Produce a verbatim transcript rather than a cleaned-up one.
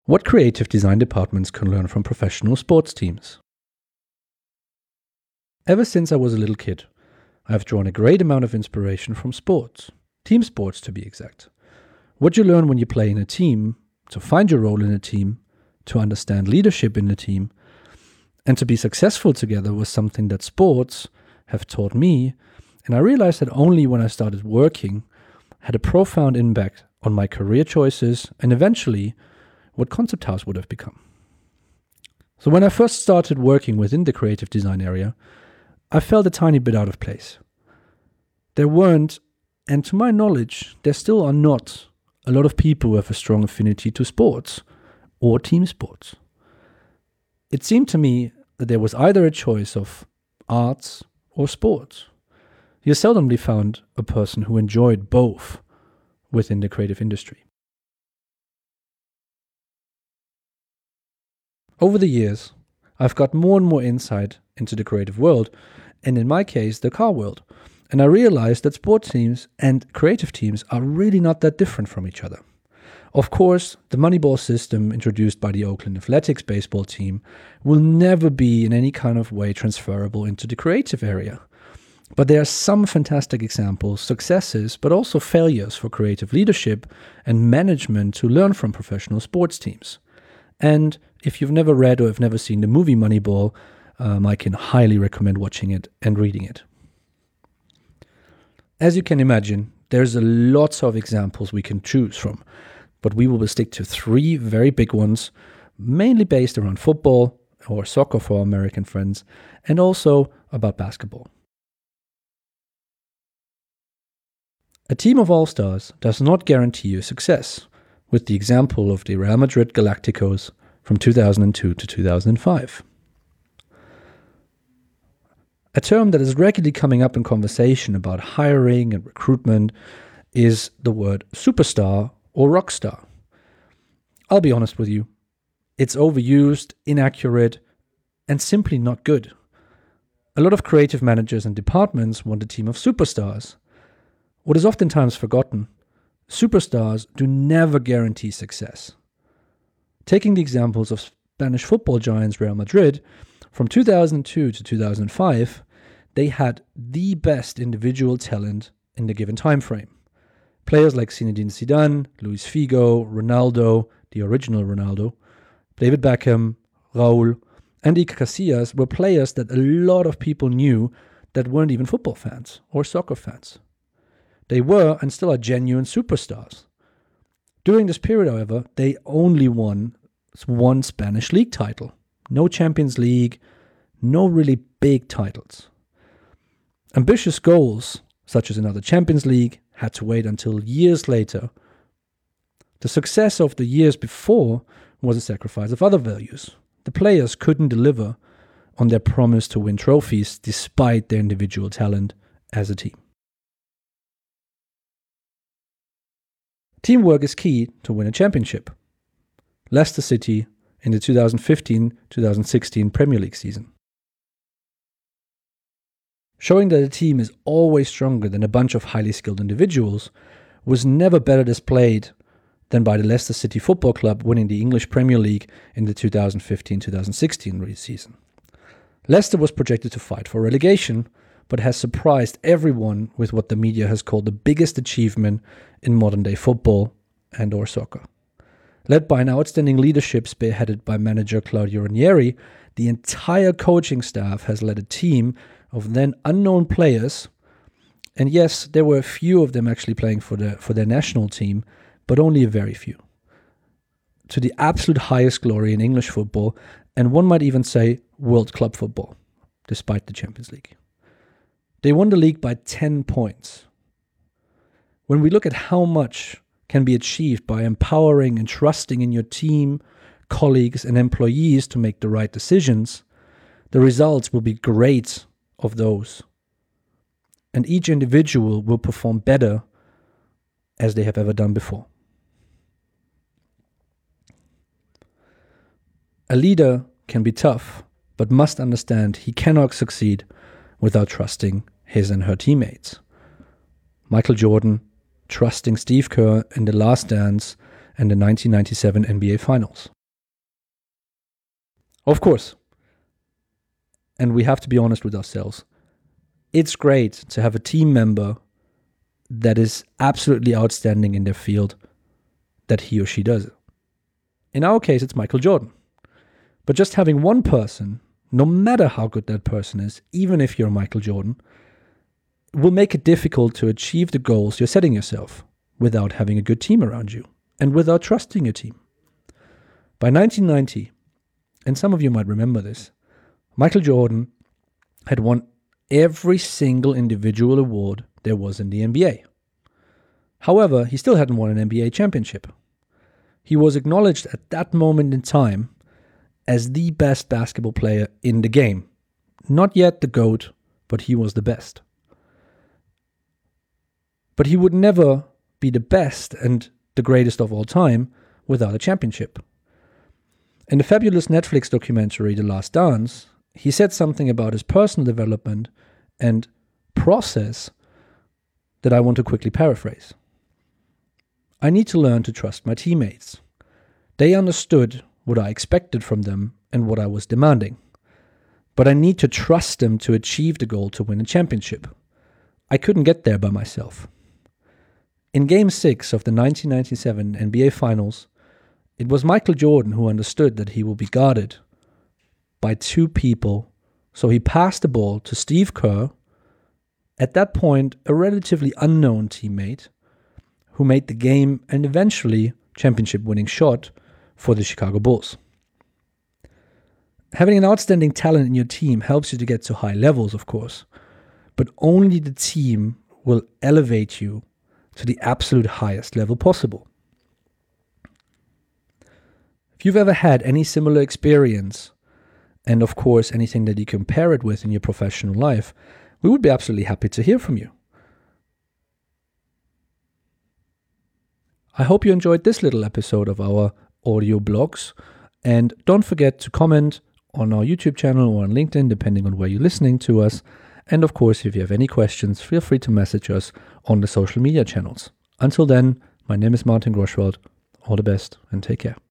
What creative design departments can learn from professional sports teams. Ever since I was a little kid, I have drawn a great amount of inspiration from sports, team sports to be exact. What you learn when you play in a team, to find your role in a team, to understand leadership in a team, and to be successful together was something that sports have taught me, and I realized that only when I started working had a profound impact on my career choices and eventually what Concept House would have become. So when I first started working within the creative design area, I felt a tiny bit out of place. There weren't, and to my knowledge, there still are not, a lot of people who have a strong affinity to sports or team sports. It seemed to me that there was either a choice of arts or sports. You seldomly found a person who enjoyed both within the creative industry. Over the years, I've got more and more insight into the creative world, and in my case, the car world. And I realized that sports teams and creative teams are really not that different from each other. Of course, the Moneyball system introduced by the Oakland Athletics baseball team will never be in any kind of way transferable into the creative area. But there are some fantastic examples, successes, but also failures for creative leadership and management to learn from professional sports teams. And if you've never read or have never seen the movie Moneyball, um, I can highly recommend watching it and reading it. As you can imagine, there's a lots of examples we can choose from, but we will stick to three very big ones, mainly based around football or soccer for our American friends, and also about basketball. A team of all-stars does not guarantee you success, with the example of the Real Madrid Galacticos from two thousand two to two thousand five. A term that is regularly coming up in conversation about hiring and recruitment is the word superstar or rock star. I'll be honest with you, it's overused, inaccurate, and simply not good. A lot of creative managers and departments want a team of superstars. What is oftentimes forgotten, superstars do never guarantee success. Taking the examples of Spanish football giants Real Madrid, from two thousand two to two thousand five, they had the best individual talent in the given time frame. Players like Zinedine Zidane, Luis Figo, Ronaldo, the original Ronaldo, David Beckham, Raúl, and Iker Casillas were players that a lot of people knew that weren't even football fans or soccer fans. They were and still are genuine superstars. During this period, however, they only won one Spanish league title. No Champions League, no really big titles. Ambitious goals, such as another Champions League, had to wait until years later. The success of the years before was a sacrifice of other values. The players couldn't deliver on their promise to win trophies despite their individual talent as a team. Teamwork is key to win a championship. Leicester City in the two thousand fifteen to two thousand sixteen Premier League season. Showing that a team is always stronger than a bunch of highly skilled individuals was never better displayed than by the Leicester City Football Club winning the English Premier League in the two thousand fifteen to two thousand sixteen season. Leicester was projected to fight for relegation, but has surprised everyone with what the media has called the biggest achievement in modern-day football and or soccer. Led by an outstanding leadership spearheaded by manager Claudio Ranieri, the entire coaching staff has led a team of then unknown players, and yes, there were a few of them actually playing for the for their national team, but only a very few, to the absolute highest glory in English football, and one might even say world club football, despite the Champions League. They won the league by ten points. When we look at how much can be achieved by empowering and trusting in your team, colleagues, and employees to make the right decisions, the results will be great of those. And each individual will perform better as they have ever done before. A leader can be tough, but must understand he cannot succeed without trusting his and her teammates. Michael Jordan trusting Steve Kerr in The Last Dance and the nineteen ninety-seven N B A Finals. Of course, and we have to be honest with ourselves, it's great to have a team member that is absolutely outstanding in their field that he or she does. In our case, it's Michael Jordan. But just having one person, no matter how good that person is, even if you're Michael Jordan, will make it difficult to achieve the goals you're setting yourself without having a good team around you and without trusting your team. By nineteen ninety, and some of you might remember this, Michael Jordan had won every single individual award there was in the N B A. However, he still hadn't won an N B A championship. He was acknowledged at that moment in time as the best basketball player in the game. Not yet the GOAT, but he was the best. But he would never be the best and the greatest of all time without a championship. In the fabulous Netflix documentary, The Last Dance, he said something about his personal development and process that I want to quickly paraphrase. I need to learn to trust my teammates. They understood what I expected from them and what I was demanding. But I need to trust them to achieve the goal to win a championship. I couldn't get there by myself. In Game six of the nineteen ninety-seven N B A Finals, it was Michael Jordan who understood that he will be guarded by two people, so he passed the ball to Steve Kerr, at that point a relatively unknown teammate, who made the game and eventually championship-winning shot for the Chicago Bulls. Having an outstanding talent in your team helps you to get to high levels, of course, but only the team will elevate you to the absolute highest level possible. If you've ever had any similar experience, and of course anything that you compare it with in your professional life, we would be absolutely happy to hear from you. I hope you enjoyed this little episode of our audio blogs, and don't forget to comment on our YouTube channel or on LinkedIn, depending on where you're listening to us. And of course, if you have any questions, feel free to message us on the social media channels. Until then, my name is Martin Groschwald. All the best and take care.